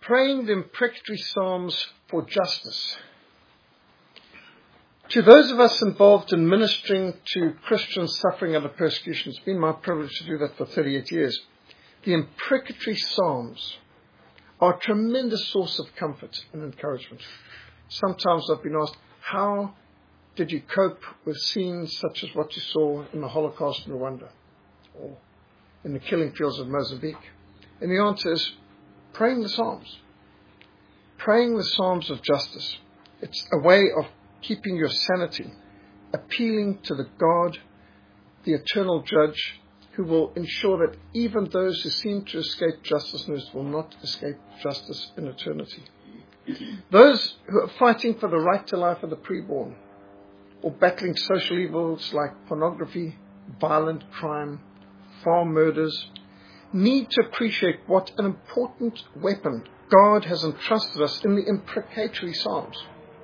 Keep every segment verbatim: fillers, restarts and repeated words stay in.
praying the imprecatory psalms for justice. To those of us involved in ministering to Christians suffering under persecution, it's been my privilege to do that for thirty-eight years. The imprecatory psalms are a tremendous source of comfort and encouragement. Sometimes I've been asked, how did you cope with scenes such as what you saw in the Holocaust in Rwanda or in the killing fields of Mozambique? And the answer is praying the psalms. Praying the psalms of justice. It's a way of keeping your sanity, appealing to the God, the eternal judge, who will ensure that even those who seem to escape justice will not escape justice in eternity. Those who are fighting for the right to life of the preborn, or battling social evils like pornography, violent crime, farm murders, need to appreciate what an important weapon God has entrusted us in the imprecatory psalms.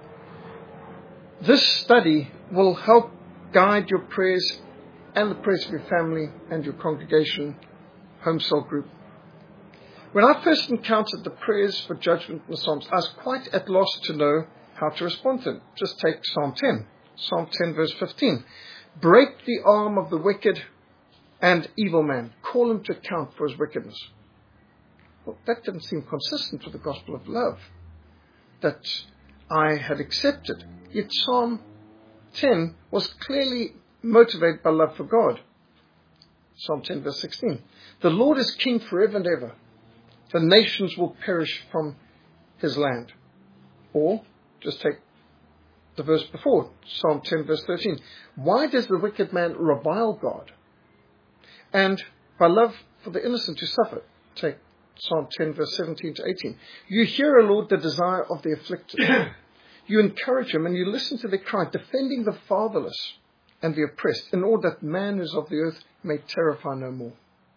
This study will help guide your prayers and the prayers of your family and your congregation, home cell group. When I first encountered the prayers for judgment in the Psalms, I was quite at loss to know how to respond to them. Just take Psalm ten. Psalm ten verse fifteen. Break the arm of the wicked and evil man. Call him to account for his wickedness. Well, that didn't seem consistent with the gospel of love that I had accepted. Yet Psalm ten was clearly motivated by love for God. Psalm ten verse sixteen. The Lord is king forever and ever. The nations will perish from his land. Or, just take the verse before, Psalm ten verse thirteen. Why does the wicked man revile God? And by love for the innocent who suffer, take Psalm ten verse seventeen to eighteen. You hear, O Lord, the desire of the afflicted. You encourage them and you listen to their cry, defending the fatherless and the oppressed, in order that man who is of the earth may terrify no more.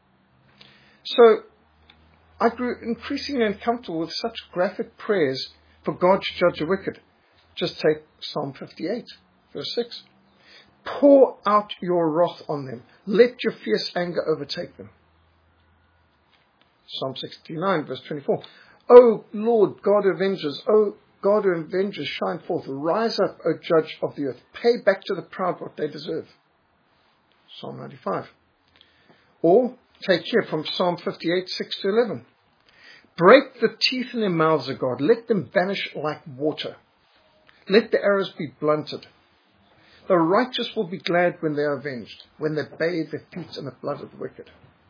So, I grew increasingly uncomfortable with such graphic prayers for God to judge the wicked. Just take Psalm fifty-eight, verse six. Pour out your wrath on them. Let your fierce anger overtake them. Psalm sixty-nine, verse twenty-four. O Lord, God who avenges, O God who avenges, shine forth. Rise up, O judge of the earth. Pay back to the proud what they deserve. Psalm ninety-five. Or, take here from Psalm fifty-eight, six to eleven. Break the teeth in their mouths, O God. Let them vanish like water. Let the arrows be blunted. The righteous will be glad when they are avenged, when they bathe their feet in the blood of the wicked.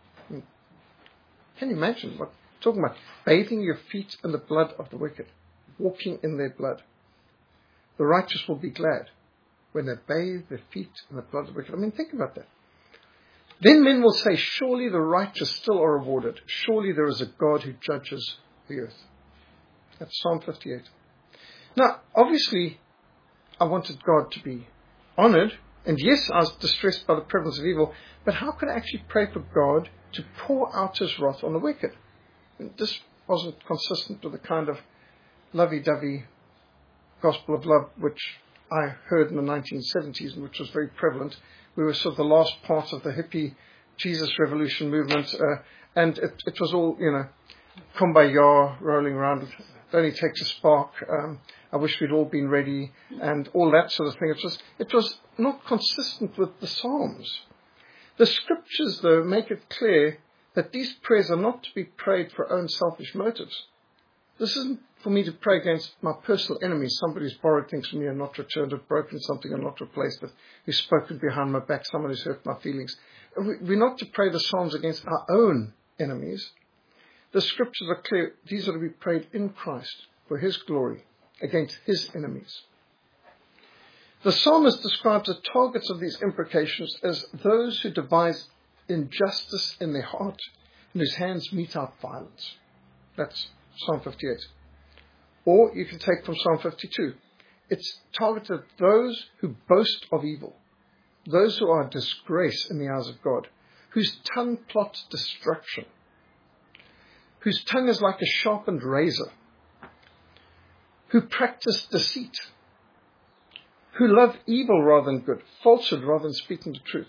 Can you imagine what I'm talking about? Bathing your feet in the blood of the wicked, walking in their blood. The righteous will be glad when they bathe their feet in the blood of the wicked. I mean, think about that. Then men will say, surely the righteous still are rewarded. Surely there is a God who judges the earth. That's Psalm fifty-eight. Now, obviously, I wanted God to be honored. And yes, I was distressed by the prevalence of evil. But how could I actually pray for God to pour out his wrath on the wicked? And this wasn't consistent with the kind of lovey-dovey gospel of love which I heard in the nineteen seventies and which was very prevalent. We were sort of the last part of the hippie Jesus revolution movement, uh, and it, it was all, you know, kumbaya, rolling around. It only takes a spark. Um, I wish we'd all been ready, and all that sort of thing. It was, it was not consistent with the Psalms. The scriptures, though, make it clear that these prayers are not to be prayed for own selfish motives. This isn't for me to pray against my personal enemies, somebody who's borrowed things from me and not returned it, broken something and not replaced it, who's spoken behind my back, someone who's hurt my feelings. We're not to pray the Psalms against our own enemies. The scriptures are clear. These are to be prayed in Christ for his glory against his enemies. The psalmist describes the targets of these imprecations as those who devise injustice in their heart and whose hands mete out violence. That's Psalm fifty-eight. Or you can take from Psalm fifty-two. It's targeted at those who boast of evil, those who are a disgrace in the eyes of God, whose tongue plots destruction, whose tongue is like a sharpened razor, who practice deceit, who love evil rather than good, falsehood rather than speaking the truth.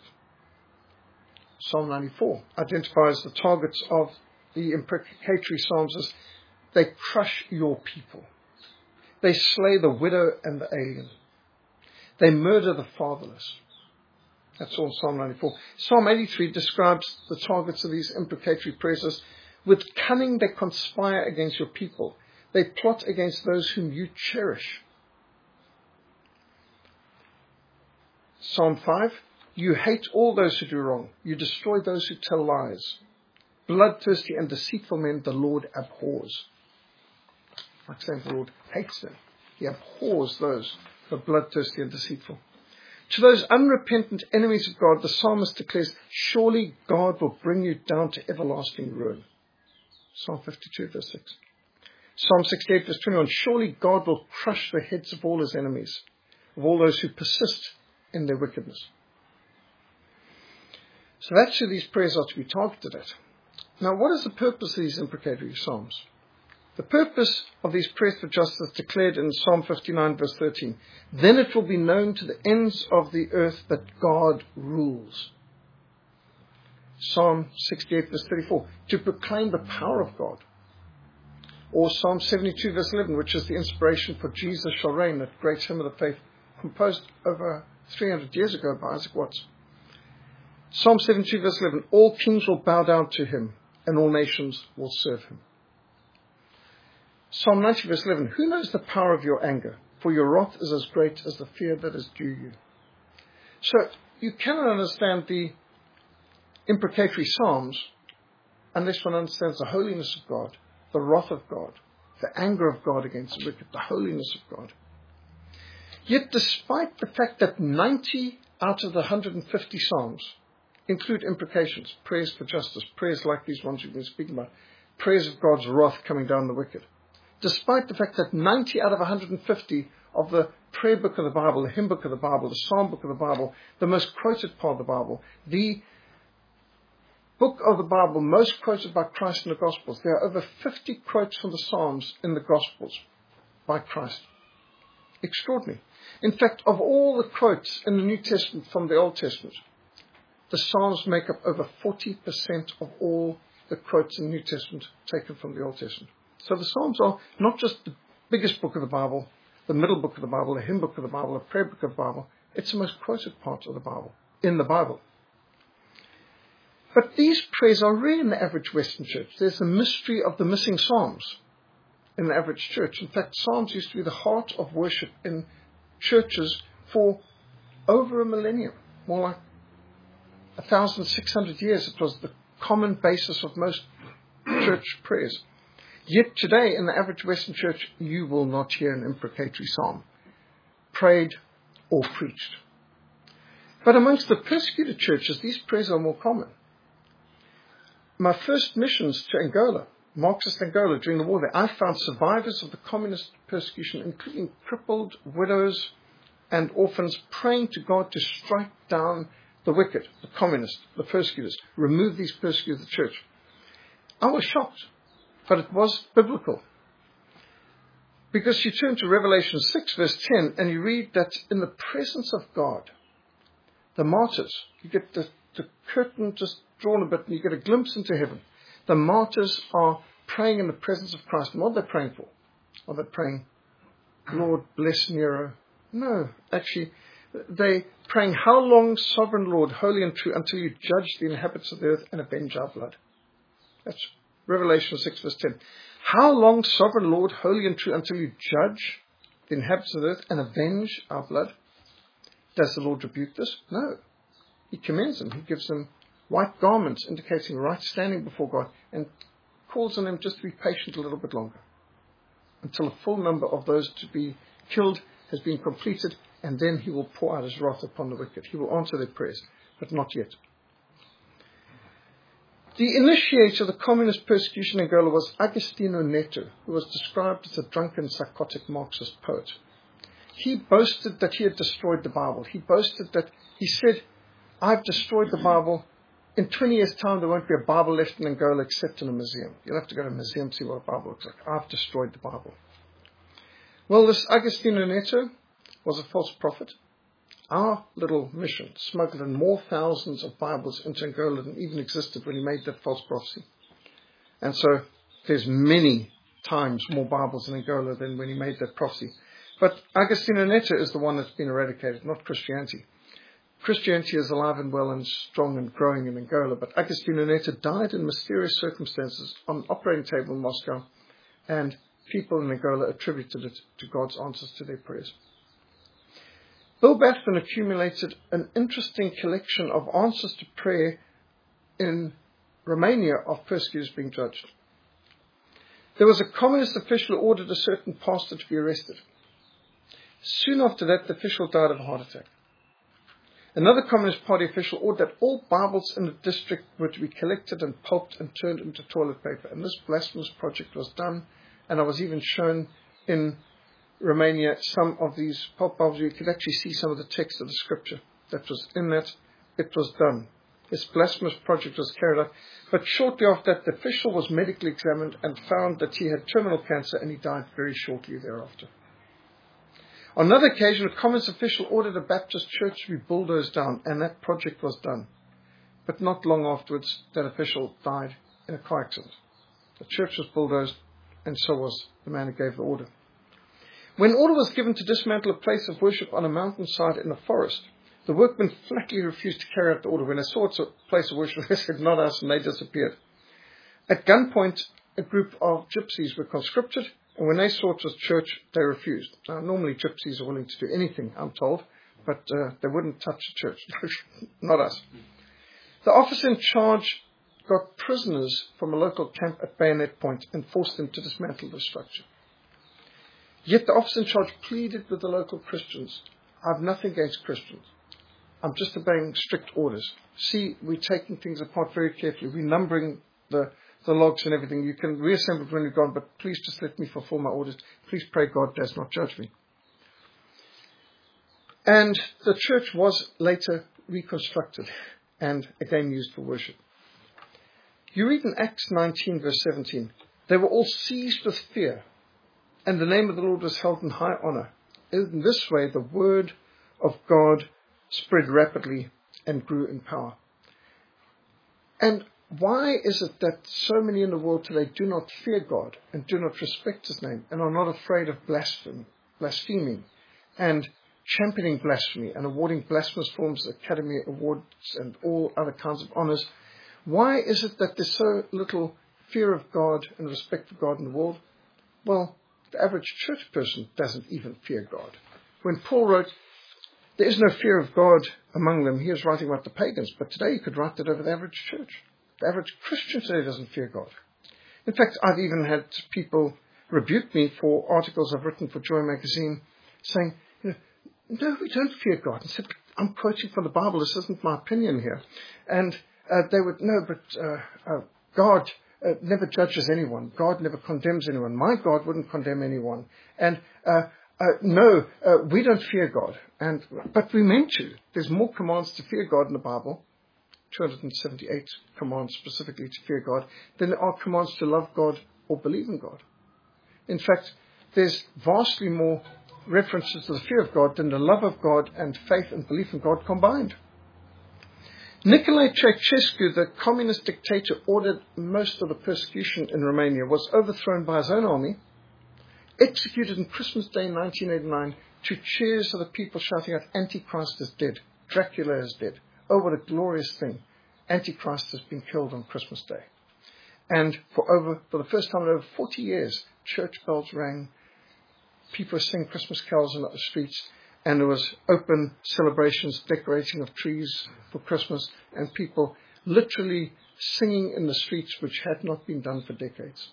Psalm ninety-four identifies the targets of the imprecatory psalms as They crush your people. They slay the widow and the alien. They murder the fatherless. That's all Psalm ninety-four. Psalm eighty-three describes the targets of these imprecatory prayers as, with cunning they conspire against your people. They plot against those whom you cherish. Psalm five, you hate all those who do wrong. You destroy those who tell lies. Bloodthirsty and deceitful men the Lord abhors. Like saying the Lord hates them. He abhors those who are bloodthirsty and deceitful. To those unrepentant enemies of God, the psalmist declares, surely God will bring you down to everlasting ruin. Psalm fifty-two, verse six. Psalm sixty-eight, verse twenty-one, surely God will crush the heads of all his enemies, of all those who persist in their wickedness. So that's who these prayers are to be targeted at. Now, what is the purpose of these imprecatory psalms? The purpose of these prayers for justice declared in Psalm fifty-nine, verse thirteen. Then it will be known to the ends of the earth that God rules. Psalm sixty-eight, verse thirty-four. To proclaim the power of God. Or Psalm seventy-two, verse eleven, which is the inspiration for Jesus Shall Reign, that great hymn of the faith, composed over three hundred years ago by Isaac Watts. Psalm seventy-two, verse eleven. All kings will bow down to him, and all nations will serve him. Psalm ninety, verse eleven, who knows the power of your anger? For your wrath is as great as the fear that is due you. So you cannot understand the imprecatory psalms unless one understands the holiness of God, the wrath of God, the anger of God against the wicked, the holiness of God. Yet despite the fact that ninety out of the one hundred fifty psalms include imprecations, prayers for justice, prayers like these ones you've been speaking about, prayers of God's wrath coming down the wicked, despite the fact that ninety out of one hundred fifty of the prayer book of the Bible, the hymn book of the Bible, the psalm book of the Bible, the most quoted part of the Bible, the book of the Bible most quoted by Christ in the Gospels, there are over fifty quotes from the Psalms in the Gospels by Christ. Extraordinary. In fact, of all the quotes in the New Testament from the Old Testament, the Psalms make up over forty percent of all the quotes in the New Testament taken from the Old Testament. So the Psalms are not just the biggest book of the Bible, the middle book of the Bible, the hymn book of the Bible, the prayer book of the Bible. It's the most quoted part of the Bible, in the Bible. But these prayers are rare in the average Western church. There's the mystery of the missing Psalms in the average church. In fact, Psalms used to be the heart of worship in churches for over a millennium, more like one thousand six hundred years. It was the common basis of most church prayers. Yet today, in the average Western church, you will not hear an imprecatory psalm prayed or preached. But amongst the persecuted churches, these prayers are more common. My first missions to Angola, Marxist Angola, during the war there, I found survivors of the communist persecution, including crippled widows and orphans, praying to God to strike down the wicked, the communists, the persecutors, remove these persecutors of the church. I was shocked. But it was biblical. Because you turn to Revelation six, verse ten, and you read that in the presence of God, the martyrs, you get the, the curtain just drawn a bit and you get a glimpse into heaven. The martyrs are praying in the presence of Christ. And what are they praying for? Are they praying, Lord, bless Nero? No, actually, they're praying, how long, sovereign Lord, holy and true, until you judge the inhabitants of the earth and avenge our blood? That's Revelation six, verse ten. How long, sovereign Lord, holy and true, until you judge the inhabitants of the earth and avenge our blood? Does the Lord rebuke this? No. He commends them. He gives them white garments indicating right standing before God and calls on them just to be patient a little bit longer until the full number of those to be killed has been completed, and then he will pour out his wrath upon the wicked. He will answer their prayers, but not yet. The initiator of the communist persecution in Angola was Agostinho Neto, who was described as a drunken, psychotic Marxist poet. He boasted that he had destroyed the Bible. He boasted that, he said, I've destroyed the Bible. In twenty years' time, there won't be a Bible left in Angola except in a museum. You'll have to go to a museum to see what a Bible looks like. I've destroyed the Bible. Well, this Agostinho Neto was a false prophet. Our little mission smuggled in more thousands of Bibles into Angola than even existed when he made that false prophecy. And so there's many times more Bibles in Angola than when he made that prophecy. But Agostinho Neto is the one that's been eradicated, not Christianity. Christianity is alive and well and strong and growing in Angola, but Agostinho Neto died in mysterious circumstances on an operating table in Moscow, and people in Angola attributed it to God's answers to their prayers. Bill Bathman accumulated an interesting collection of answers to prayer in Romania of persecutors being judged. There was a communist official who ordered a certain pastor to be arrested. Soon after that, the official died of a heart attack. Another Communist Party official ordered that all Bibles in the district were to be collected and pulped and turned into toilet paper. And this blasphemous project was done, and I was even shown in Romania some of these pulp Bibles. You could actually see some of the text of the scripture that was in that. It was done. This blasphemous project was carried out. But shortly after that, the official was medically examined and found that he had terminal cancer, and he died very shortly thereafter. On another occasion, a communist official ordered a Baptist church to be bulldozed down, and that project was done. But not long afterwards, that official died in a car accident. The church was bulldozed, and so was the man who gave the order. When order was given to dismantle a place of worship on a mountainside in a forest, the workmen flatly refused to carry out the order. When they saw it's a place of worship, they said, not us, and they disappeared. At gunpoint, a group of gypsies were conscripted, and when they saw it was church, they refused. Now, normally gypsies are willing to do anything, I'm told, but uh, they wouldn't touch the church. Not us. The officer in charge got prisoners from a local camp at bayonet point and forced them to dismantle the structure. Yet the officer in charge pleaded with the local Christians. I have nothing against Christians. I'm just obeying strict orders. See, we're taking things apart very carefully. We're numbering the, the logs and everything. You can reassemble it when you're gone, but please just let me fulfill my orders. Please pray God does not judge me. And the church was later reconstructed and again used for worship. You read in Acts nineteen, verse seventeen, they were all seized with fear, and the name of the Lord was held in high honor. In this way, the word of God spread rapidly and grew in power. And why is it that so many in the world today do not fear God and do not respect His name and are not afraid of blasphemy, blaspheming and championing blasphemy and awarding blasphemous forms, Academy Awards and all other kinds of honors? Why is it that there's so little fear of God and respect for God in the world? Well, the average church person doesn't even fear God. When Paul wrote, there is no fear of God among them, he was writing about the pagans, but today you could write that over the average church. The average Christian today doesn't fear God. In fact, I've even had people rebuke me for articles I've written for Joy magazine saying, you know, no, we don't fear God. And said, I'm quoting from the Bible, this isn't my opinion here. And uh, they would, no, but uh, uh, God uh, never judges anyone. God never condemns anyone. My God wouldn't condemn anyone. And uh, uh, no, uh, we don't fear God. And but we meant to. There's more commands to fear God in the Bible, two hundred seventy-eight commands specifically to fear God, than there are commands to love God or believe in God. In fact, there's vastly more references to the fear of God than the love of God and faith and belief in God combined. Nicolae Ceausescu, the communist dictator, ordered most of the persecution in Romania, was overthrown by his own army, executed on Christmas Day nineteen eighty-nine to cheers of the people shouting out, Antichrist is dead, Dracula is dead. Oh, what a glorious thing. Antichrist has been killed on Christmas Day. And for over, for the first time in over forty years, church bells rang, people were singing Christmas carols in the streets, and there was open celebrations, decorating of trees for Christmas, and people literally singing in the streets, which had not been done for decades.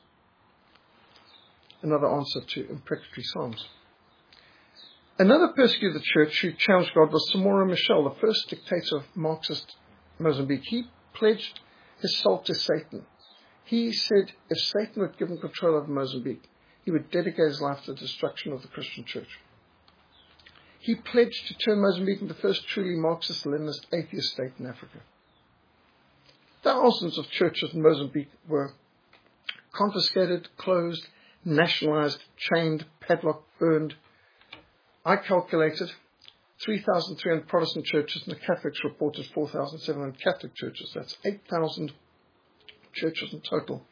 Another answer to imprecatory psalms. Another persecutor of the church who challenged God was Samora Machel, the first dictator of Marxist Mozambique. He pledged his soul to Satan. He said if Satan would give him control over Mozambique, he would dedicate his life to the destruction of the Christian church. He pledged to turn Mozambique into the first truly Marxist-Leninist atheist state in Africa. Thousands of churches in Mozambique were confiscated, closed, nationalized, chained, padlocked, burned. I calculated three thousand three hundred Protestant churches, and the Catholics reported four thousand seven hundred Catholic churches. That's eight thousand churches in total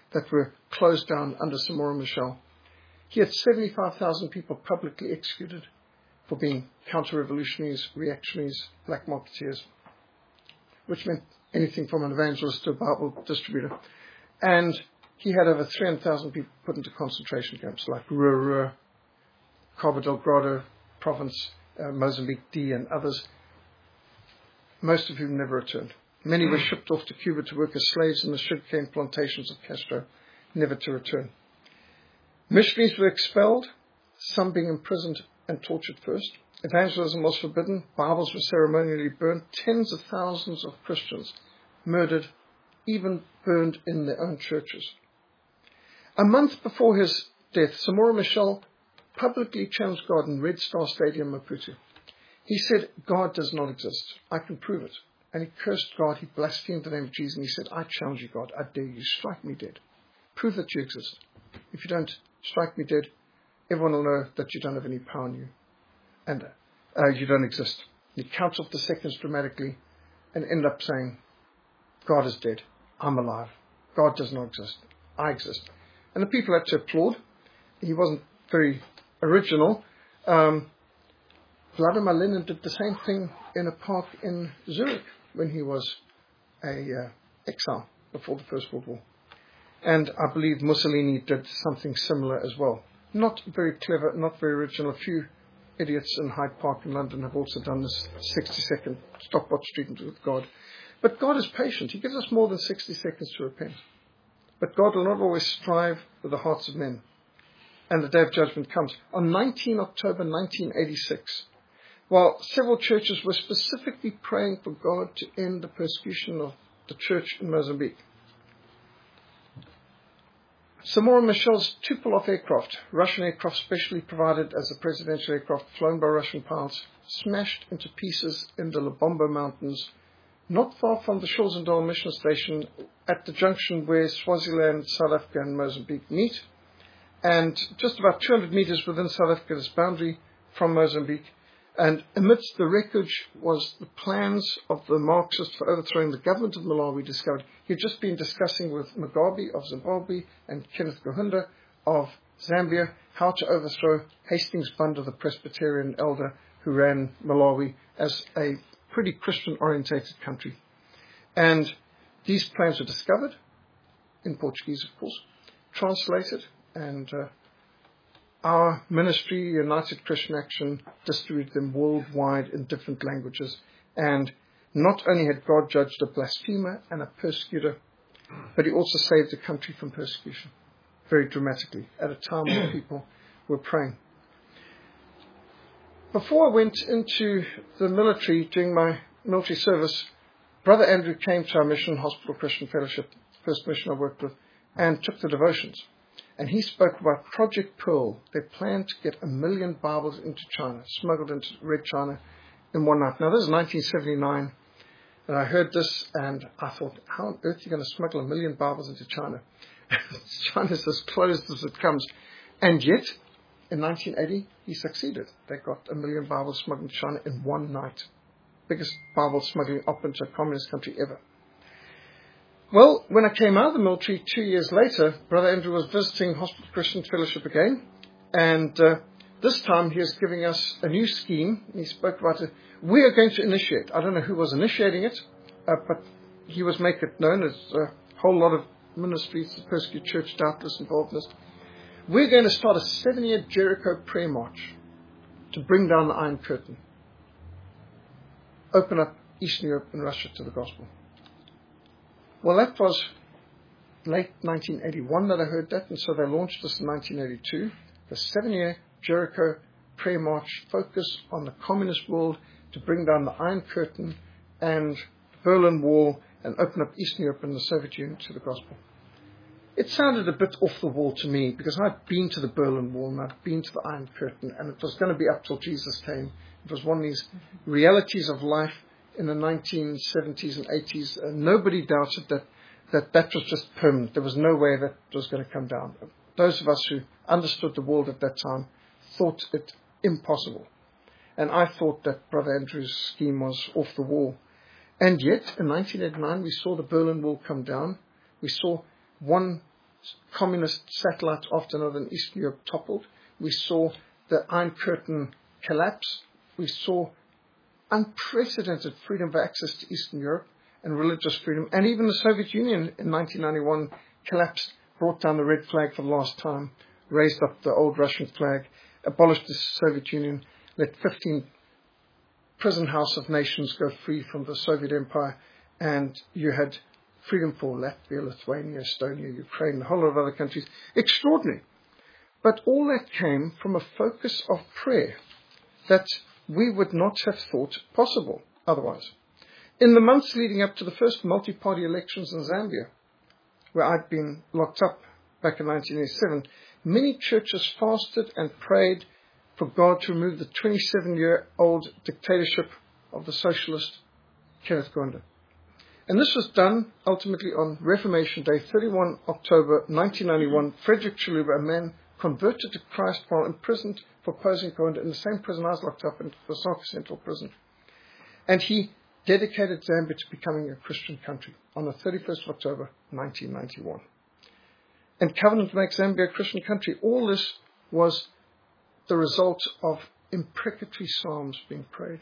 that were closed down under Samora Machel. He had seventy-five thousand people publicly executed for being counter-revolutionaries, reactionaries, black marketeers, which meant anything from an evangelist to a Bible distributor. And he had over three hundred thousand people put into concentration camps like Ruhr, Cabo Delgado province, uh, Mozambique D, and others, most of whom never returned. Many were shipped off to Cuba to work as slaves in the sugarcane plantations of Castro, never to return. Missionaries were expelled, some being imprisoned and tortured first. Evangelism was forbidden. Bibles were ceremonially burned. Tens of thousands of Christians murdered, even burned in their own churches. A month before his death, Samora Machel publicly challenged God in Red Star Stadium, Maputo. He said, God does not exist. I can prove it. And he cursed God. He blasphemed the name of Jesus. And he said, I challenge you, God. I dare you. Strike me dead. Prove that you exist. If you don't strike me dead, everyone will know that you don't have any power in you. And uh, you don't exist. He counts off the seconds dramatically and end up saying, God is dead. I'm alive. God does not exist. I exist. And the people had to applaud. He wasn't very original. Um, Vladimir Lenin did the same thing in a park in Zurich when he was a uh, exile before the First World War. And I believe Mussolini did something similar as well. Not very clever, not very original. A few idiots in Hyde Park in London have also done this sixty-second stopwatch treatment with God. But God is patient. He gives us more than sixty seconds to repent. But God will not always strive with the hearts of men. And the day of judgment comes. On the nineteenth of October nineteen eighty-six, while several churches were specifically praying for God to end the persecution of the church in Mozambique, Samora Machel's Tupolev aircraft, Russian aircraft specially provided as a presidential aircraft flown by Russian pilots, smashed into pieces in the Lubombo Mountains, not far from the Shawzendal mission station at the junction where Swaziland, South Africa and Mozambique meet, and just about two hundred meters within South Africa's boundary from Mozambique. And amidst the wreckage was the plans of the Marxists for overthrowing the government of Malawi discovered. He had just been discussing with Mugabe of Zimbabwe and Kenneth Kaunda of Zambia how to overthrow Hastings Banda, the Presbyterian elder who ran Malawi as a pretty Christian-orientated country. And these plans were discovered, in Portuguese of course, translated, and uh, our ministry, United Christian Action, distributed them worldwide in different languages. And not only had God judged a blasphemer and a persecutor, but he also saved the country from persecution, very dramatically, at a time when people were praying. Before I went into the military, during my military service, Brother Andrew came to our mission, Hospital Christian Fellowship, first mission I worked with, and took the devotions. And he spoke about Project Pearl. They planned to get a million Bibles into China, smuggled into Red China in one night. Now, this is nineteen seventy-nine, and I heard this, and I thought, how on earth are you going to smuggle a million Bibles into China? China's as closed as it comes. And yet, in nineteen eighty, he succeeded. They got a million Bibles smuggled into China in one night. Biggest Bible smuggling up into a communist country ever. Well, when I came out of the military two years later, Brother Andrew was visiting Hospital Christian Fellowship again, and uh, this time he was giving us a new scheme. He spoke about it. We are going to initiate. I don't know who was initiating it, uh, but he was making it known. There's a whole lot of ministries, the persecuted church, doubtless involved in this. We're going to start a seven-year Jericho prayer march to bring down the Iron Curtain, open up Eastern Europe and Russia to the gospel. Well, that was late nineteen eighty-one that I heard that, and so they launched this in nineteen eighty-two. The seven-year Jericho prayer march focused on the communist world to bring down the Iron Curtain and the Berlin Wall and open up Eastern Europe and the Soviet Union to the gospel. It sounded a bit off the wall to me because I'd been to the Berlin Wall and I'd been to the Iron Curtain, and it was going to be up till Jesus came. It was one of these realities of life in the nineteen seventies and eighties. Uh, nobody doubted that, that that was just permanent. There was no way that it was going to come down. Those of us who understood the world at that time thought it impossible. And I thought that Brother Andrew's scheme was off the wall. And yet, in nineteen eighty-nine, we saw the Berlin Wall come down. We saw one communist satellites after another in Eastern Europe toppled. We saw the Iron Curtain collapse. We saw unprecedented freedom of access to Eastern Europe and religious freedom. And even the Soviet Union in nineteen ninety-one collapsed, brought down the red flag for the last time, raised up the old Russian flag, abolished the Soviet Union, let fifteen prison house of nations go free from the Soviet Empire, and you had freedom for Latvia, Lithuania, Estonia, Ukraine, a whole lot of other countries. Extraordinary. But all that came from a focus of prayer that we would not have thought possible otherwise. In the months leading up to the first multi-party elections in Zambia, where I'd been locked up back in nineteen eighty-seven, many churches fasted and prayed for God to remove the twenty-seven-year-old dictatorship of the socialist Kenneth Kaunda. And this was done ultimately on Reformation Day, thirty-first of October nineteen ninety-one. Frederick Chiluba, a man converted to Christ while imprisoned for opposing Kaunda in the same prison I was locked up in, the Lusaka Central Prison. And he dedicated Zambia to becoming a Christian country on the thirty-first of October nineteen ninety-one. And Covenant makes Zambia a Christian country. All this was the result of imprecatory psalms being prayed.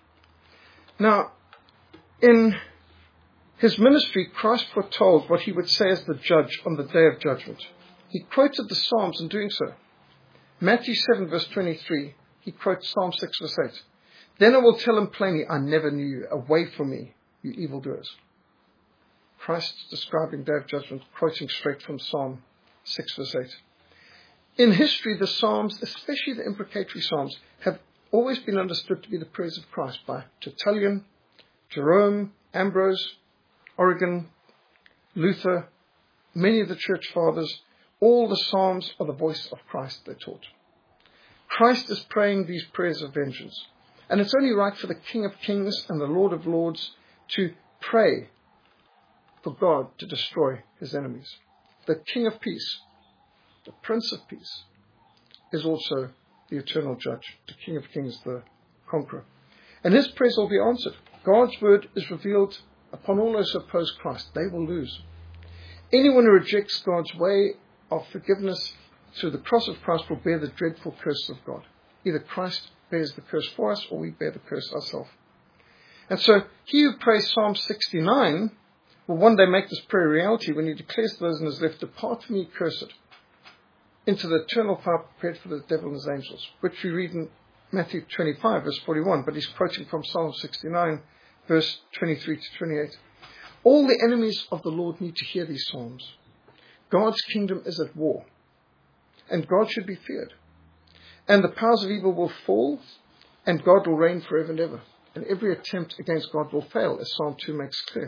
Now, in his ministry, Christ foretold what he would say as the judge on the day of judgment. He quoted the Psalms in doing so. Matthew seven, verse twenty-three, he quotes Psalm six, verse eight. Then I will tell him plainly, I never knew you. Away from me, you evildoers. Christ describing day of judgment, quoting straight from Psalm six, verse eight. In history, the Psalms, especially the imprecatory Psalms, have always been understood to be the prayers of Christ by Tertullian, Jerome, Ambrose, Origen, Luther, many of the church fathers. All the Psalms are the voice of Christ, they taught. Christ is praying these prayers of vengeance. And it's only right for the King of Kings and the Lord of Lords to pray for God to destroy his enemies. The King of Peace, the Prince of Peace, is also the eternal judge, the King of Kings, the conqueror. And his prayers will be answered. God's word is revealed upon all those who oppose Christ. They will lose. Anyone who rejects God's way of forgiveness through the cross of Christ will bear the dreadful curse of God. Either Christ bears the curse for us or we bear the curse ourselves. And so he who prays Psalm sixty-nine will one day make this prayer a reality when he declares to those in his left, depart from me, cursed, into the eternal fire prepared for the devil and his angels, which we read in Matthew twenty-five, verse forty-one, but he's quoting from Psalm sixty-nine, verse twenty-three to twenty-eight. All the enemies of the Lord need to hear these psalms. God's kingdom is at war, and God should be feared. And the powers of evil will fall, and God will reign forever and ever. And every attempt against God will fail, as Psalm two makes clear.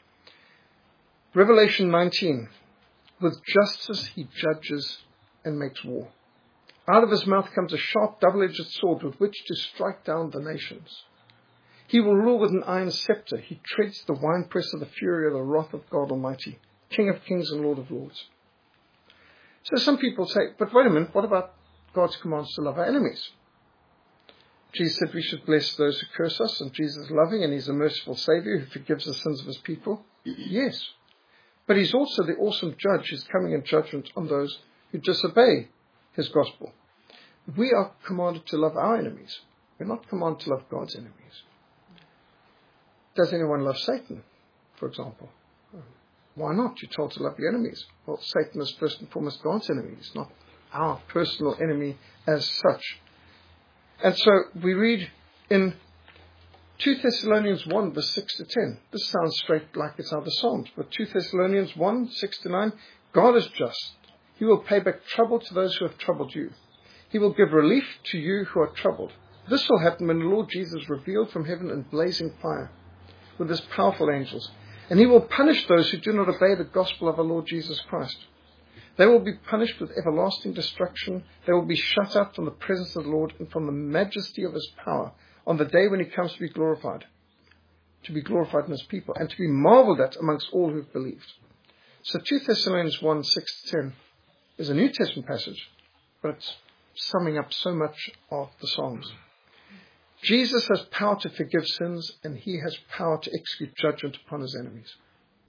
Revelation nineteen, with justice he judges and makes war. Out of his mouth comes a sharp double-edged sword with which to strike down the nations. He will rule with an iron scepter. He treads the winepress of the fury of the wrath of God Almighty, King of kings and Lord of lords. So some people say, but wait a minute, what about God's commands to love our enemies? Jesus said we should bless those who curse us, and Jesus is loving and he's a merciful Savior who forgives the sins of his people. Yes. But he's also the awesome judge who's coming in judgment on those who disobey his gospel. We are commanded to love our enemies. We're not commanded to love God's enemies. Does anyone love Satan, for example? Why not? You're told to love your enemies. Well, Satan is first and foremost God's enemy. He's not our personal enemy as such. And so we read in Second Thessalonians one, verse six to ten. This sounds straight like it's out of the Psalms, but Second Thessalonians one, six to nine, God is just. He will pay back trouble to those who have troubled you. He will give relief to you who are troubled. This will happen when the Lord Jesus is revealed from heaven in blazing fire with his powerful angels. And he will punish those who do not obey the gospel of our Lord Jesus Christ. They will be punished with everlasting destruction. They will be shut out from the presence of the Lord and from the majesty of his power on the day when he comes to be glorified, to be glorified in his people, and to be marveled at amongst all who have believed. So Second Thessalonians one, six to ten is a New Testament passage, but it's summing up so much of the Psalms. Jesus has power to forgive sins, and he has power to execute judgment upon his enemies.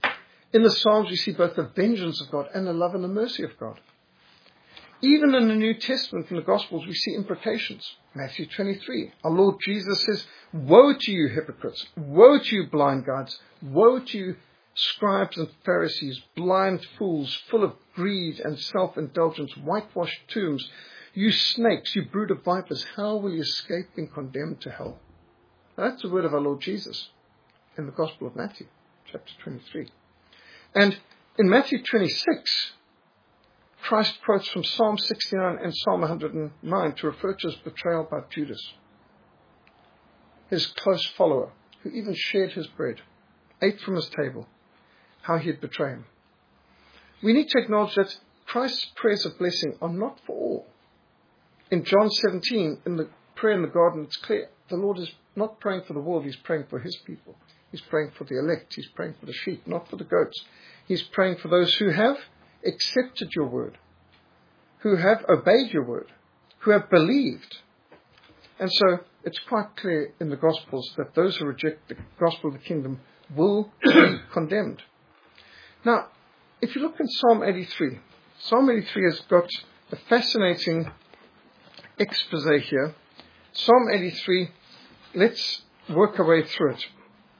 In the Psalms, we see both the vengeance of God and the love and the mercy of God. Even in the New Testament, in the Gospels, we see imprecations. Matthew twenty-three, our Lord Jesus says, "Woe to you hypocrites, woe to you blind guides, woe to you scribes and Pharisees, blind fools, full of greed and self-indulgence, whitewashed tombs, you snakes, you brood of vipers, how will you escape being condemned to hell?" Now, that's the word of our Lord Jesus in the Gospel of Matthew, chapter twenty-three. And in Matthew twenty-six, Christ quotes from Psalm sixty-nine and Psalm one hundred nine to refer to his betrayal by Judas, his close follower, who even shared his bread, ate from his table, how he'd betray him. We need to acknowledge that Christ's prayers of blessing are not for all. In John seventeen, in the prayer in the garden, it's clear the Lord is not praying for the world, he's praying for his people. He's praying for the elect, he's praying for the sheep, not for the goats. He's praying for those who have accepted your word, who have obeyed your word, who have believed. And so it's quite clear in the Gospels that those who reject the gospel of the kingdom will be condemned. Now, if you look in Psalm eighty-three, Psalm eighty-three has got a fascinating expose here. Psalm eighty-three, let's work our way through it.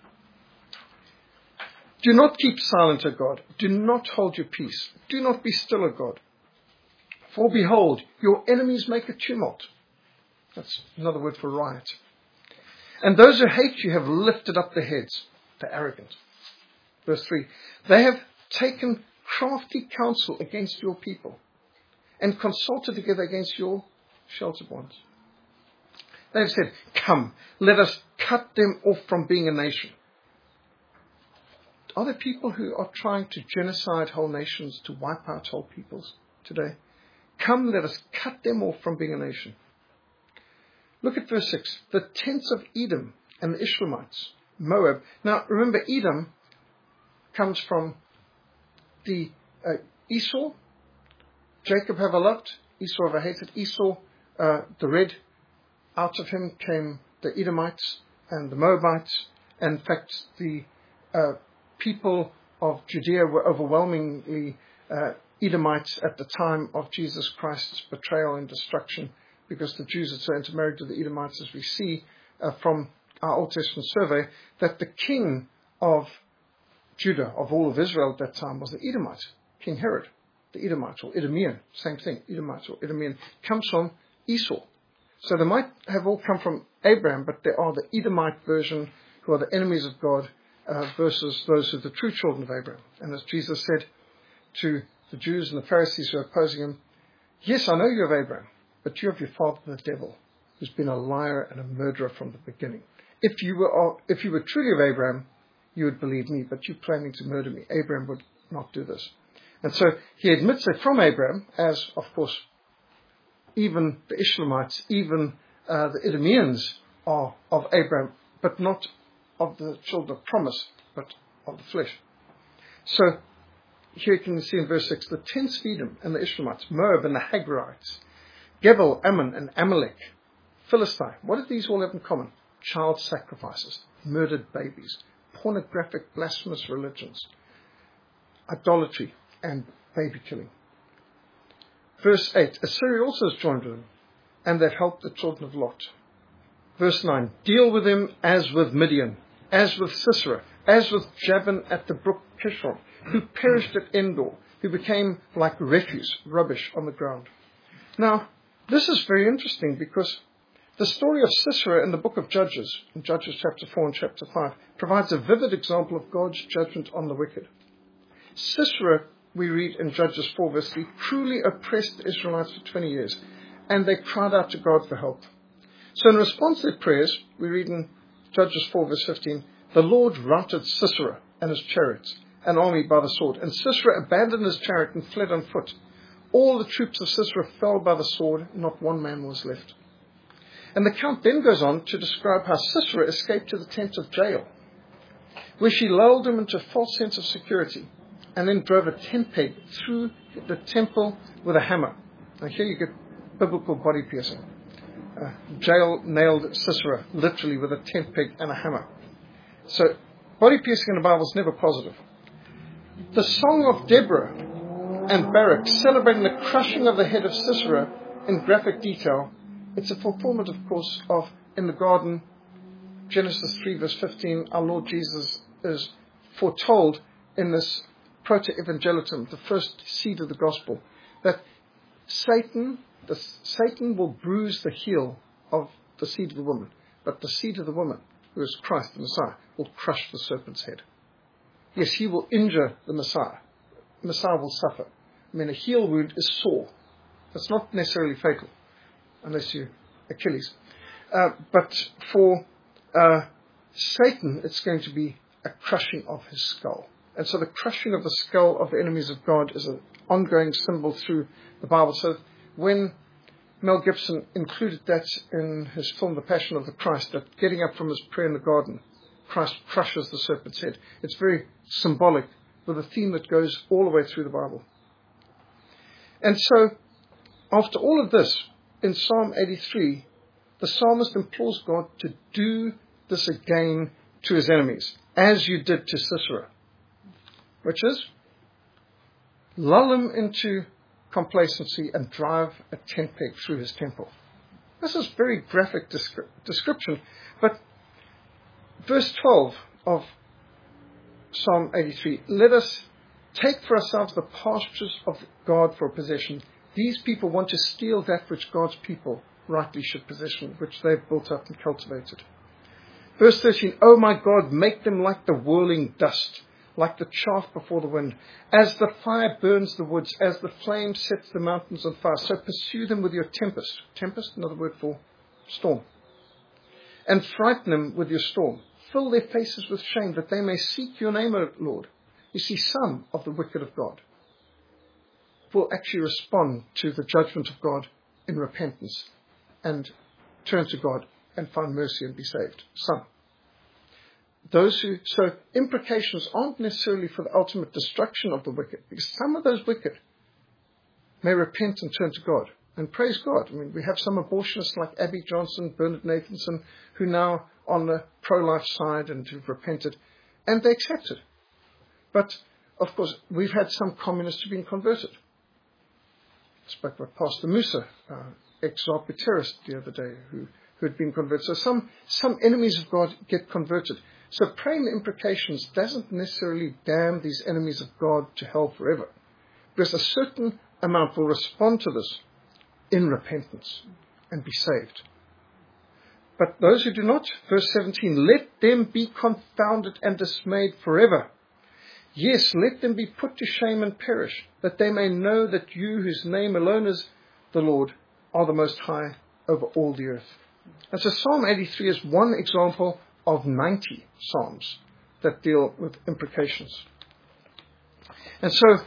Do not keep silent, O God. Do not hold your peace. Do not be still, O God. For behold, your enemies make a tumult. That's another word for riot. And those who hate you have lifted up their heads. They're arrogant. Verse three. They have taken crafty counsel against your people and consulted together against your sheltered ones. They have said, come, let us cut them off from being a nation. Are there people who are trying to genocide whole nations, to wipe out whole peoples today? Come, let us cut them off from being a nation. Look at verse six. The tents of Edom and the Ishmaelites, Moab. Now, remember, Edom comes from the uh, Esau. Jacob have I loved, Esau have I hated. Esau, uh, the red, out of him came the Edomites and the Moabites. And in fact, the uh, people of Judea were overwhelmingly uh, Edomites at the time of Jesus Christ's betrayal and destruction, because the Jews had so intermarried to the Edomites, as we see uh, from our Old Testament survey, that the king of Judah, of all of Israel at that time, was the Edomite, King Herod. The Edomite, or Idumean, same thing, Edomite or Idumean, comes from Esau. So they might have all come from Abraham, but they are the Edomite version, who are the enemies of God, uh, versus those who are the true children of Abraham. And as Jesus said to the Jews and the Pharisees who are opposing him, yes, I know you of Abraham, but you have your father the devil, who's been a liar and a murderer from the beginning. If you were, if you were truly of Abraham, you would believe me, but you're planning to murder me. Abraham would not do this. And so he admits that from Abraham, as, of course, even the Ishmaelites, even uh, the Idumeans are of Abraham, but not of the children of promise, but of the flesh. So here you can see in verse six, the tents of Edom and the Ishmaelites, Moab and the Hagrites, Gebal, Ammon and Amalek, Philistine. What do these all have in common? Child sacrifices, murdered babies, pornographic, blasphemous religions, idolatry, and baby killing. Verse eight, Assyria also has joined with them, and they've helped the children of Lot. Verse nine, deal with them as with Midian, as with Sisera, as with Jabin at the brook Kishon, who perished at Endor, who became like refuse, rubbish on the ground. Now, this is very interesting, because the story of Sisera in the book of Judges, in Judges chapter four and chapter five, provides a vivid example of God's judgment on the wicked. Sisera, we read in Judges four verse three, truly oppressed the Israelites for twenty years, and they cried out to God for help. So in response to their prayers, we read in Judges four verse fifteen, the Lord routed Sisera and his chariots, an army by the sword, and Sisera abandoned his chariot and fled on foot. All the troops of Sisera fell by the sword, not one man was left. And the account then goes on to describe how Sisera escaped to the tent of Jael, where she lulled him into a false sense of security, and then drove a tent peg through the temple with a hammer. Now here you get biblical body piercing. Uh, Jael nailed Sisera literally with a tent peg and a hammer. So body piercing in the Bible is never positive. The Song of Deborah and Barak, celebrating the crushing of the head of Sisera in graphic detail. It's a fulfillment, of course, of, in the garden, Genesis three verse fifteen, our Lord Jesus is foretold in this proto-evangelium, the first seed of the gospel, that Satan, the, Satan will bruise the heel of the seed of the woman, but the seed of the woman, who is Christ the Messiah, will crush the serpent's head. Yes, he will injure the Messiah. The Messiah will suffer. I mean, a heel wound is sore. It's not necessarily fatal, unless you're Achilles. Uh, but for uh, Satan, it's going to be a crushing of his skull. And so the crushing of the skull of the enemies of God is an ongoing symbol through the Bible. So when Mel Gibson included that in his film, The Passion of the Christ, that getting up from his prayer in the garden, Christ crushes the serpent's head. It's very symbolic with a theme that goes all the way through the Bible. And so, after all of this, in Psalm eighty-three, the psalmist implores God to do this again to his enemies, as you did to Sisera, which is lull him into complacency and drive a tent peg through his temple. This is very graphic descri- description, but verse twelve of Psalm eighty-three, let us take for ourselves the pastures of God for a possession. These people want to steal that which God's people rightly should possession, which they've built up and cultivated. Verse thirteen, O my God, make them like the whirling dust, like the chaff before the wind. As the fire burns the woods, as the flame sets the mountains on fire, so pursue them with your tempest. Tempest, another word for storm. And frighten them with your storm. Fill their faces with shame, that they may seek your name, O Lord. You see, some of the wicked of God will actually respond to the judgment of God in repentance and turn to God and find mercy and be saved. Some. Those who, so imprecations aren't necessarily for the ultimate destruction of the wicked, because some of those wicked may repent and turn to God. And praise God. I mean, we have some abortionists like Abby Johnson, Bernard Nathanson, who now on the pro-life side and who've repented, and they accept it. But, of course, we've had some communists who've been converted. I spoke about Pastor Musa, uh, ex-Zarpi terrorist the other day, who, who had been converted. So some, some enemies of God get converted. So praying the imprecations doesn't necessarily damn these enemies of God to hell forever, because a certain amount will respond to this in repentance and be saved. But those who do not, verse seventeen, let them be confounded and dismayed forever. Yes, let them be put to shame and perish, that they may know that you, whose name alone is the Lord, are the Most High over all the earth. And so Psalm eighty-three is one example of ninety psalms that deal with imprecations. And so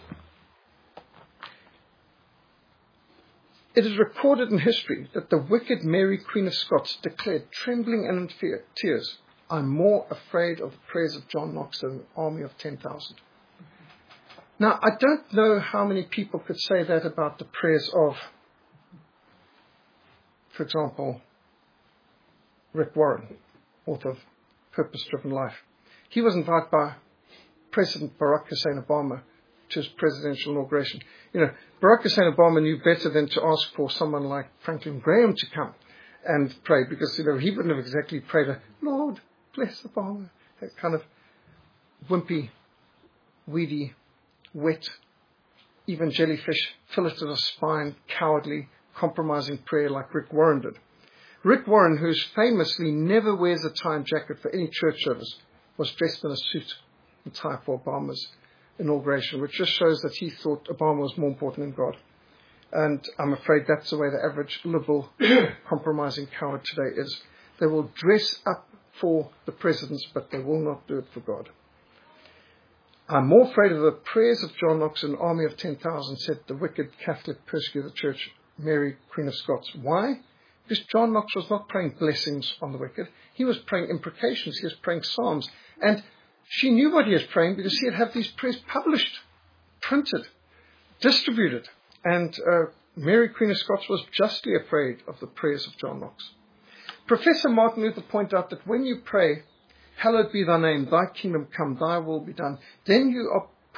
it is recorded in history that the wicked Mary, Queen of Scots, declared, trembling and in fear, tears, I'm more afraid of the prayers of John Knox than an army of ten thousand. Now, I don't know how many people could say that about the prayers of, for example, Rick Warren, author of Purpose-Driven Life. He was invited by President Barack Hussein Obama to his presidential inauguration. You know, Barack Hussein Obama knew better than to ask for someone like Franklin Graham to come and pray, because, you know, he wouldn't have exactly prayed a, Lord, bless Obama, that kind of wimpy, weedy, wet, even jellyfish, filleted of spine, cowardly, compromising prayer like Rick Warren did. Rick Warren, who's famously never wears a tie and jacket for any church service, was dressed in a suit and tie for Obama's inauguration, which just shows that he thought Obama was more important than God. And I'm afraid that's the way the average liberal, compromising coward today is. They will dress up for the presidents, but they will not do it for God. I'm more afraid of the prayers of John Knox and an army of ten thousand, said the wicked Catholic persecutor of the church, Mary, Queen of Scots. Why? Because John Knox was not praying blessings on the wicked. He was praying imprecations. He was praying psalms. And she knew what he was praying because he had had these prayers published, printed, distributed. And uh, Mary, Queen of Scots, was justly afraid of the prayers of John Knox. Professor Martin Luther pointed out that when you pray, hallowed be thy name, thy kingdom come, thy will be done, then you are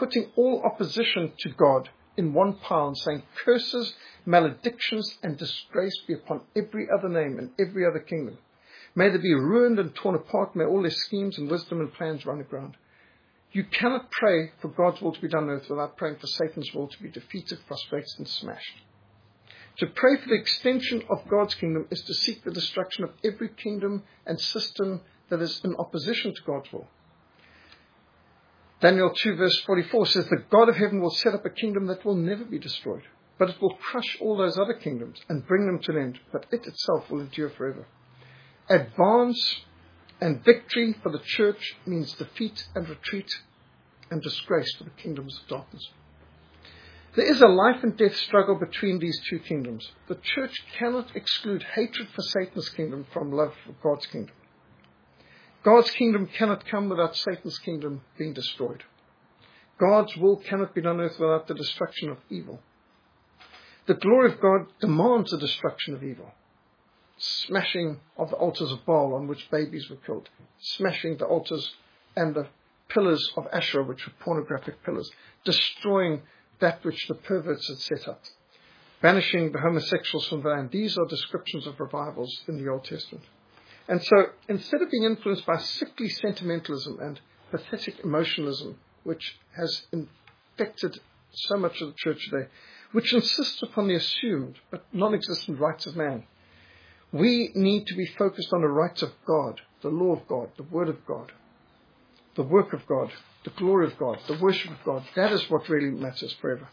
putting all opposition to God in one pile and saying, curses, maledictions, and disgrace be upon every other name and every other kingdom. May they be ruined and torn apart. May all their schemes and wisdom and plans run aground. You cannot pray for God's will to be done on earth without praying for Satan's will to be defeated, frustrated, and smashed. To pray for the extension of God's kingdom is to seek the destruction of every kingdom and system that is in opposition to God's will. Daniel two verse forty-four says, the God of heaven will set up a kingdom that will never be destroyed, but it will crush all those other kingdoms and bring them to an end, but it itself will endure forever. Advance and victory for the church means defeat and retreat and disgrace for the kingdoms of darkness. There is a life and death struggle between these two kingdoms. The church cannot exclude hatred for Satan's kingdom from love for God's kingdom. God's kingdom cannot come without Satan's kingdom being destroyed. God's will cannot be done on earth without the destruction of evil. The glory of God demands the destruction of evil. Smashing of the altars of Baal on which babies were killed. Smashing the altars and the pillars of Asherah, which were pornographic pillars. Destroying that which the perverts had set up. Banishing the homosexuals from the land. These are descriptions of revivals in the Old Testament. And so, instead of being influenced by sickly sentimentalism and pathetic emotionalism, which has infected so much of the church today, which insists upon the assumed but non-existent rights of man, we need to be focused on the rights of God, the law of God, the word of God, the work of God, the glory of God, the worship of God. That is what really matters forever.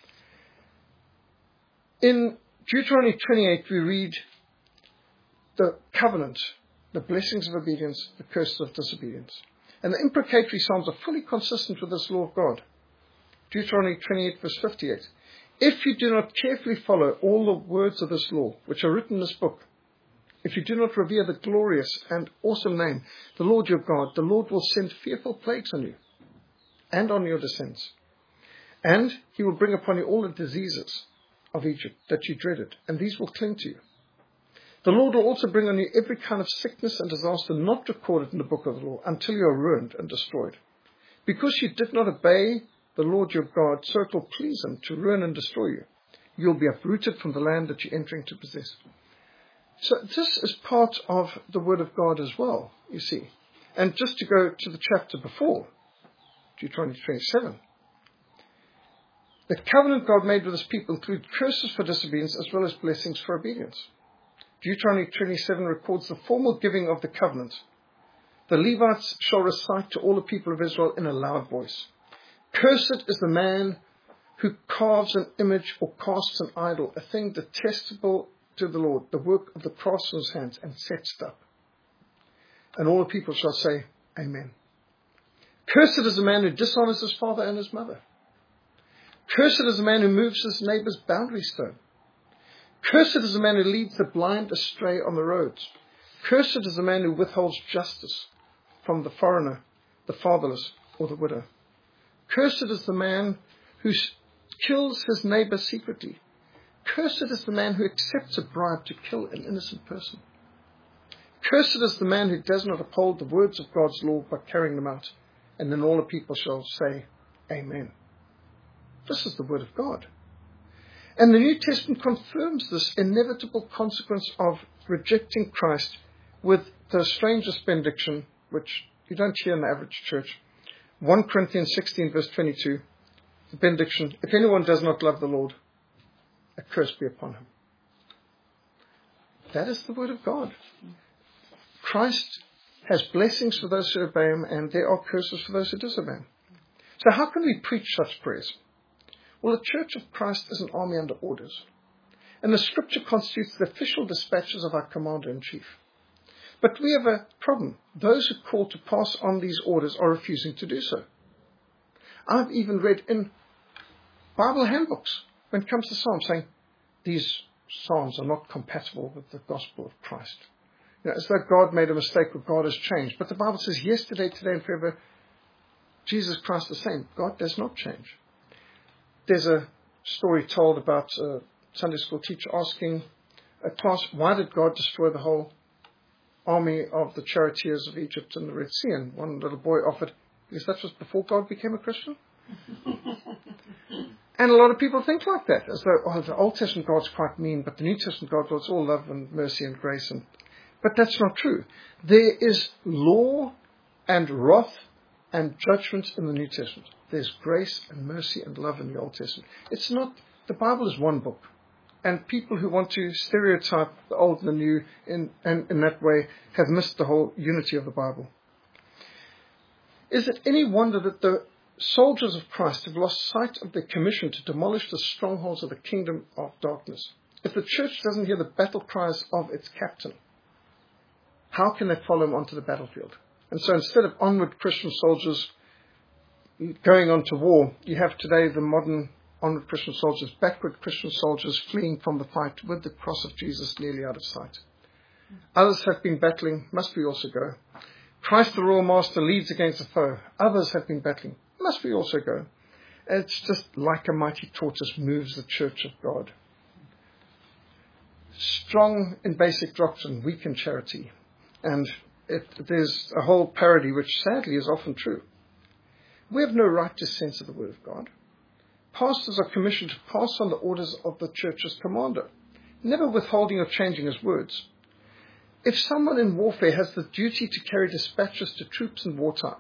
In Deuteronomy twenty-eight, we read the covenant, the blessings of obedience, the curses of disobedience. And the imprecatory psalms are fully consistent with this law of God. Deuteronomy twenty-eight, verse fifty-eight. If you do not carefully follow all the words of this law, which are written in this book, if you do not revere the glorious and awesome name, the Lord your God, the Lord will send fearful plagues on you and on your descendants. And he will bring upon you all the diseases of Egypt that you dreaded, and these will cling to you. The Lord will also bring on you every kind of sickness and disaster not recorded in the book of the law until you are ruined and destroyed. Because you did not obey the Lord your God, so it will please him to ruin and destroy you. You will be uprooted from the land that you're entering to possess. So this is part of the word of God as well, you see. And just to go to the chapter before, Deuteronomy twenty-seven, the covenant God made with his people include curses for disobedience as well as blessings for obedience. Deuteronomy twenty-seven records the formal giving of the covenant. The Levites shall recite to all the people of Israel in a loud voice. Cursed is the man who carves an image or casts an idol, a thing detestable to the Lord, the work of the craftsman's hands, and sets it up. And all the people shall say, Amen. Cursed is the man who dishonors his father and his mother. Cursed is the man who moves his neighbor's boundary stone. Cursed is the man who leads the blind astray on the roads. Cursed is the man who withholds justice from the foreigner, the fatherless, or the widow. Cursed is the man who kills his neighbor secretly. Cursed is the man who accepts a bribe to kill an innocent person. Cursed is the man who does not uphold the words of God's law by carrying them out. And then all the people shall say, Amen. This is the word of God. And the New Testament confirms this inevitable consequence of rejecting Christ with the strangest benediction, which you don't hear in the average church. First Corinthians sixteen, verse twenty-two, the benediction, if anyone does not love the Lord, a curse be upon him. That is the word of God. Christ has blessings for those who obey him, and there are curses for those who disobey him. So how can we preach such prayers? Well, the Church of Christ is an army under orders. And the Scripture constitutes the official dispatches of our Commander-in-Chief. But we have a problem. Those who call to pass on these orders are refusing to do so. I've even read in Bible handbooks, when it comes to Psalms, saying these Psalms are not compatible with the gospel of Christ. You know, as though God made a mistake or God has changed. But the Bible says yesterday, today, and forever, Jesus Christ the same. God does not change. There's a story told about a Sunday school teacher asking a class, why did God destroy the whole army of the charioteers of Egypt in the Red Sea? And one little boy offered, because that was before God became a Christian. And a lot of people think like that, as though, oh, the Old Testament God's quite mean, but the New Testament God, well, it's all love and mercy and grace. And But that's not true. There is law and wrath and judgment in the New Testament. There's grace and mercy and love in the Old Testament. It's not, the Bible is one book. And people who want to stereotype the old and the new in, and in that way have missed the whole unity of the Bible. Is it any wonder that the soldiers of Christ have lost sight of their commission to demolish the strongholds of the kingdom of darkness? If the church doesn't hear the battle cries of its captain, how can they follow him onto the battlefield? And so instead of onward Christian soldiers going on to war, you have today the modern onward Christian soldiers, backward Christian soldiers fleeing from the fight with the cross of Jesus nearly out of sight. Others have been battling, must we also go? Christ the Royal Master leads against a foe. Others have been battling, must we also go? It's just like a mighty tortoise moves the church of God. Strong in basic doctrine, weak in charity. And it, there's a whole parody which sadly is often true. We have no right to censor the word of God. Pastors are commissioned to pass on the orders of the church's commander, never withholding or changing his words. If someone in warfare has the duty to carry dispatches to troops in wartime,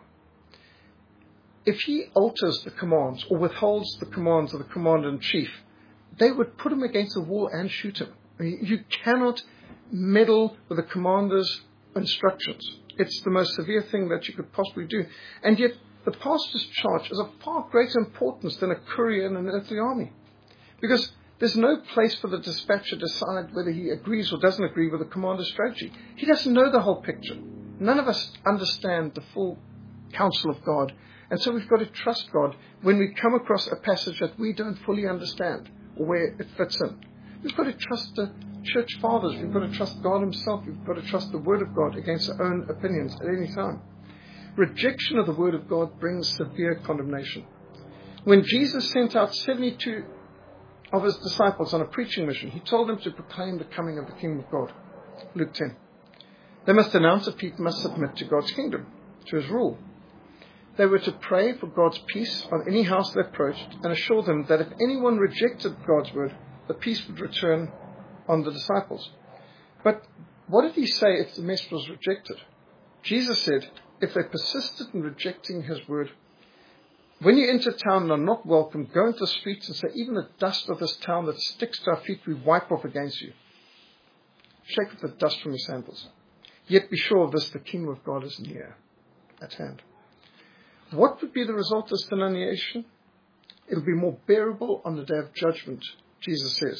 if he alters the commands or withholds the commands of the commander-in-chief, they would put him against the wall and shoot him. I mean, you cannot meddle with the commander's instructions. It's the most severe thing that you could possibly do. And yet, the pastor's charge is of far greater importance than a courier in an earthly army. Because there's no place for the dispatcher to decide whether he agrees or doesn't agree with the commander's strategy. He doesn't know the whole picture. None of us understand the full counsel of God. And so we've got to trust God when we come across a passage that we don't fully understand or where it fits in. We've got to trust the church fathers. We've got to trust God himself. We've got to trust the word of God against our own opinions at any time. Rejection of the word of God brings severe condemnation. When Jesus sent out seventy-two of his disciples on a preaching mission, he told them to proclaim the coming of the kingdom of God. Luke ten. They must announce that people must submit to God's kingdom, to his rule. They were to pray for God's peace on any house they approached and assure them that if anyone rejected God's word, the peace would return on the disciples. But what did he say if the message was rejected? Jesus said, if they persisted in rejecting his word, when you enter town and are not welcome, go into the streets and say, even the dust of this town that sticks to our feet, we wipe off against you. Shake off the dust from your sandals. Yet be sure of this, the kingdom of God is near, at hand. What would be the result of this denunciation? It will be more bearable on the day of judgment, Jesus says.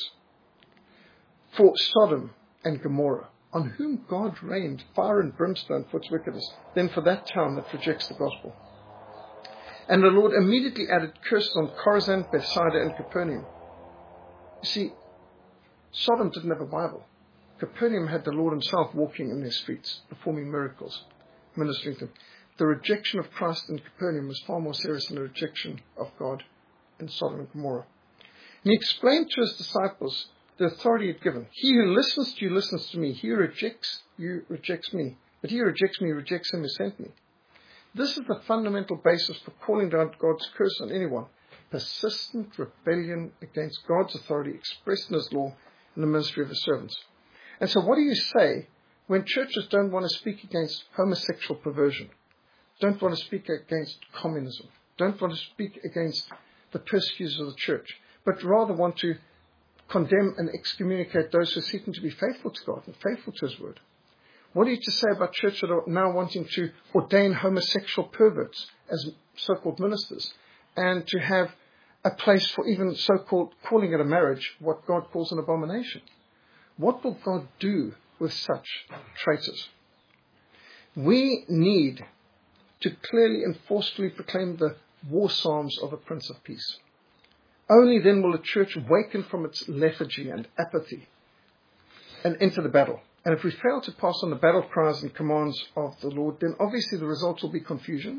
For Sodom and Gomorrah, on whom God rained fire and brimstone for its wickedness, than for that town that rejects the gospel. And the Lord immediately added curses on Chorazin, Bethsaida, and Capernaum. You see, Sodom didn't have a Bible. Capernaum had the Lord himself walking in their streets, performing miracles, ministering to them. The rejection of Christ in Capernaum was far more serious than the rejection of God in Sodom and Gomorrah. And he explained to his disciples the authority he had given. He who listens to you listens to me. He who rejects you rejects me. But he who rejects me rejects him who sent me. This is the fundamental basis for calling down God's curse on anyone. Persistent rebellion against God's authority expressed in his law and the ministry of his servants. And so what do you say when churches don't want to speak against homosexual perversion, don't want to speak against communism, don't want to speak against the persecutors of the church, but rather want to condemn and excommunicate those who are seeking to be faithful to God and faithful to his word? What are you to say about churches that are now wanting to ordain homosexual perverts as so-called ministers and to have a place for even so-called calling it a marriage, what God calls an abomination? What will God do with such traitors? We need to clearly and forcefully proclaim the war psalms of the Prince of Peace. Only then will the church awaken from its lethargy and apathy and enter the battle. And if we fail to pass on the battle cries and commands of the Lord, then obviously the results will be confusion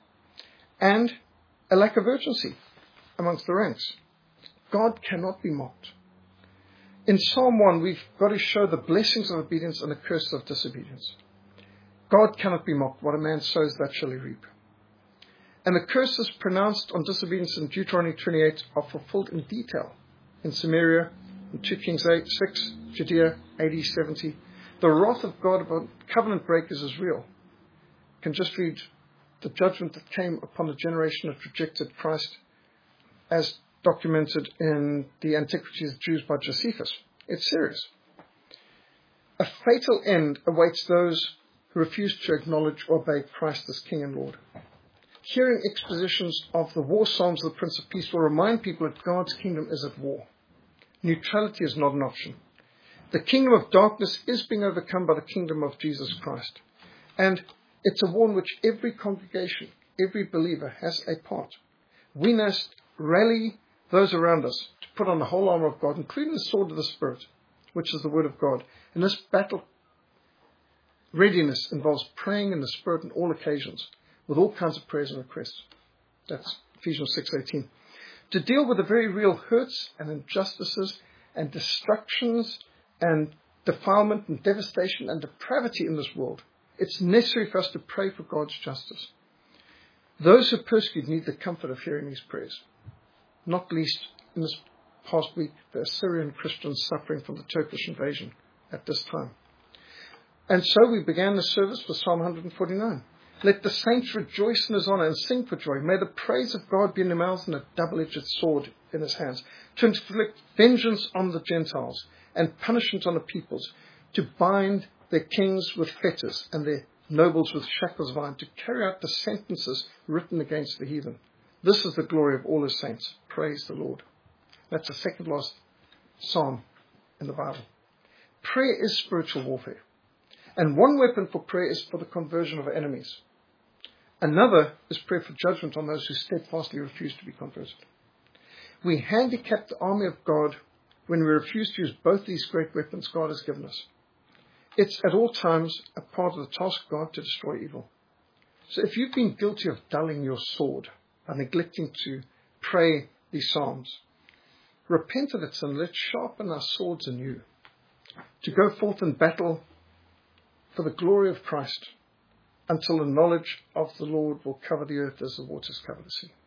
and a lack of urgency amongst the ranks. God cannot be mocked. In Psalm one, we've got to show the blessings of obedience and the curses of disobedience. God cannot be mocked. What a man sows, that shall he reap. And the curses pronounced on disobedience in Deuteronomy twenty-eight are fulfilled in detail in Samaria, in two Kings eight, six, Judea, A D seventy. The wrath of God upon covenant breakers is real. You can just read the judgment that came upon a generation that rejected Christ as documented in the Antiquities of the Jews by Josephus. It's serious. A fatal end awaits those who refuse to acknowledge or obey Christ as King and Lord. Hearing expositions of the war psalms of the Prince of Peace will remind people that God's kingdom is at war. Neutrality is not an option. The kingdom of darkness is being overcome by the kingdom of Jesus Christ. And it's a war in which every congregation, every believer has a part. We must rally those around us to put on the whole armor of God, including the sword of the Spirit, which is the word of God. And this battle readiness involves praying in the Spirit on all occasions, with all kinds of prayers and requests. That's Ephesians six eighteen. To deal with the very real hurts and injustices and destructions and defilement and devastation and depravity in this world, it's necessary for us to pray for God's justice. Those who persecute need the comfort of hearing these prayers. Not least in this past week, the Assyrian Christians suffering from the Turkish invasion at this time. And so we began the service with Psalm one forty-nine. Let the saints rejoice in his honor and sing for joy. May the praise of God be in their mouths and a double-edged sword in his hands, to inflict vengeance on the Gentiles and punishment on the peoples, to bind their kings with fetters and their nobles with shackles of iron, to carry out the sentences written against the heathen. This is the glory of all his saints. Praise the Lord. That's the second last psalm in the Bible. Prayer is spiritual warfare. And one weapon for prayer is for the conversion of our enemies. Another is prayer for judgment on those who steadfastly refuse to be converted. We handicap the army of God when we refuse to use both these great weapons God has given us. It's at all times a part of the task of God to destroy evil. So if you've been guilty of dulling your sword by neglecting to pray these psalms, repent of it and let's sharpen our swords anew to go forth and battle for the glory of Christ, until the knowledge of the Lord will cover the earth as the waters cover the sea.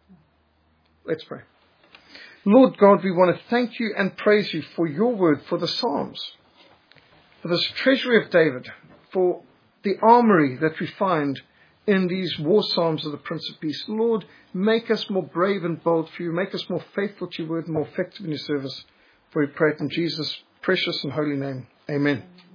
Let's pray. Lord God, we want to thank you and praise you for your word, for the Psalms, for this treasury of David, for the armory that we find in these war psalms of the Prince of Peace. Lord, make us more brave and bold for you. Make us more faithful to your word and more effective in your service. For we pray it in Jesus' precious and holy name. Amen.